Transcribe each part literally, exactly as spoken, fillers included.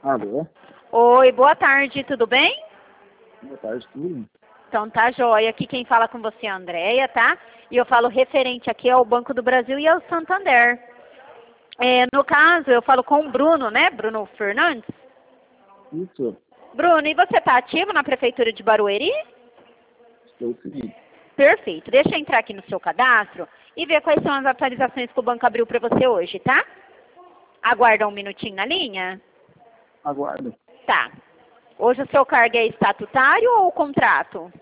Alô? Oi, boa tarde, tudo bem? Boa tarde, tudo. Então tá joia. Aqui quem fala com você é a Andréia, tá? E eu falo referente aqui ao Banco do Brasil e ao Santander. É, no caso, eu falo com o Bruno, né? Bruno Fernandes. Isso, Bruno, e você tá ativo na Prefeitura de Barueri? estou sim. Perfeito. Deixa eu entrar aqui no seu cadastro e ver quais são as atualizações que o banco abriu para você hoje, tá? Aguarda um minutinho na linha. Aguardo. Tá. Hoje o seu cargo é estatutário ou contrato?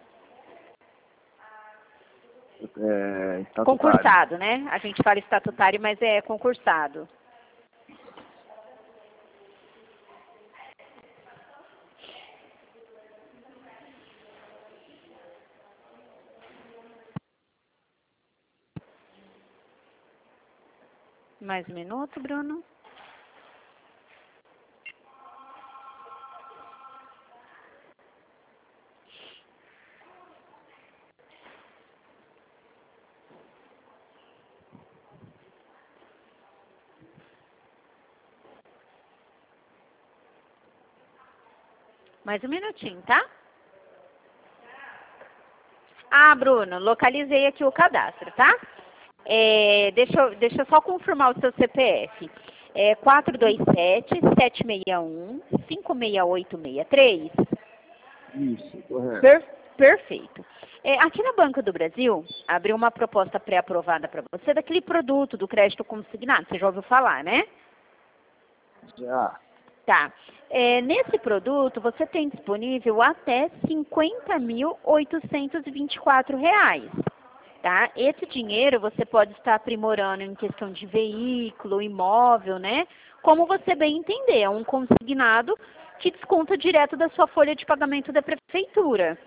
É, estatutário. Concursado, né? A gente fala estatutário, mas é concursado. Mais um minuto, Bruno. Mais um minutinho, tá? Ah, Bruno, localizei aqui o cadastro, tá? É, deixa, eu, deixa eu só confirmar o seu C P F. É quatro dois sete, sete seis um, cinco seis oito seis três. Isso, correto. Per, perfeito. É, aqui na Banco do Brasil, abriu uma proposta pré-aprovada para você daquele produto do crédito consignado. Você já ouviu falar, né? Já. Tá. É, nesse produto, você tem disponível até cinquenta mil oitocentos e vinte e quatro reais. Tá? Esse dinheiro você pode estar aprimorando em questão de veículo, imóvel, né? Como você bem entender, é um consignado que desconta direto da sua folha de pagamento da prefeitura.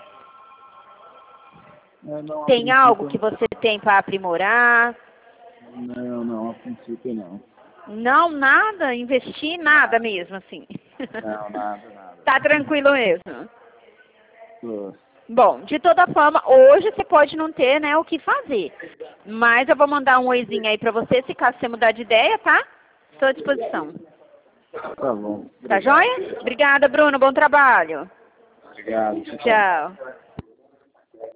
É, não, a Tem princípio, algo que você tem para aprimorar? Não, não, a princípio não. Não, nada? Investir nada mesmo, assim. Não, nada, nada. Tá tranquilo mesmo? Tô. Bom, de toda forma, hoje você pode não ter, né, o que fazer. Mas eu vou mandar um oizinho aí pra você, se caso você mudar de ideia, tá? Estou à disposição. Tá bom. Tá Obrigado. joia? Obrigada, Bruno. Bom trabalho. Obrigado. Tchau. Tchau.